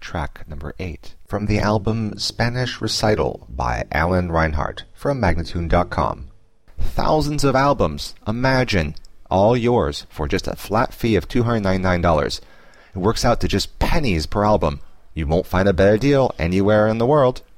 track number 8, from the album Spanish Recital by Alan Reinhardt from Magnatune.com. Thousands of albums, imagine, all yours for just a flat fee of $299. It works out to just pennies per album. You won't find a better deal anywhere in the world.